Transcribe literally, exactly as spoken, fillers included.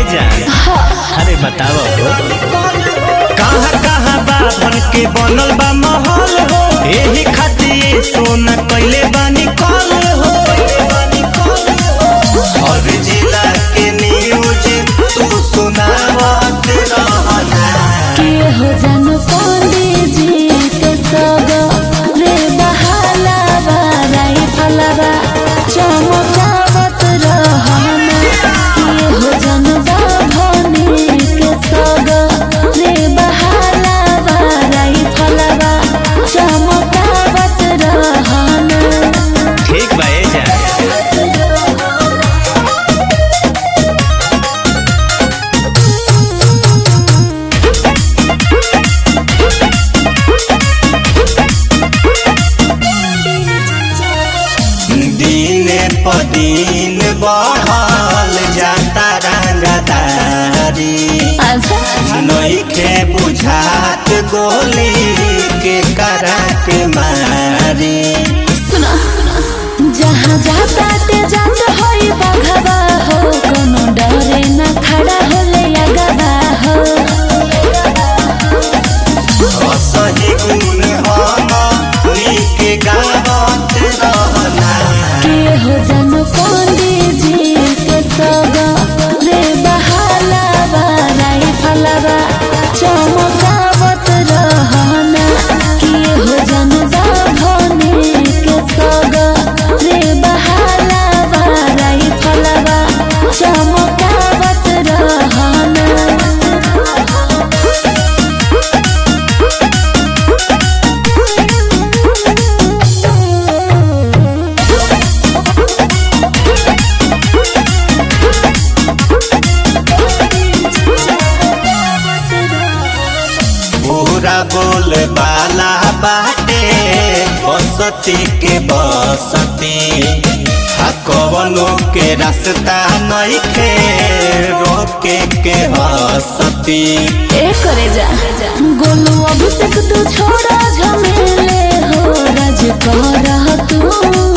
जान अरे बताओ कहाँ कहाँ बाभन के बनल बा महल हो एही खातिर सोना कइले बानी कल हो और जिला के न्यूज तू सुनावत रहना के हो जान पंडित जी के सब रे बहाला बाराई फलवा चमकावत रहना के हो जान बाभनी के सब रे बहाला बाराई फलवा चमकावत रहना। ठीक बा ए जान दिन बढ़ल जाता रंगदारी नइखे बुझात गोली के करा के मारी सुना जहाँ जाता ते जात होई बघवा हो कोनो डरे न खड़ा होले अगवा हो सही गुण हम नीके गावत रहना के हो जन पंडित जी के सब रे बहाला बाराई फलवा चमकावत रहना के हो जन बाभनी के सब रे बहाला बाराई फलवा चमकावत रहना। पूरा बोल बाला बाटे बसती के बसती कवनो के रास्ता नइखे रोके के हसती ए करे जा गोलू अभिषेक तू छोड़ा झमेले हो राज कर तू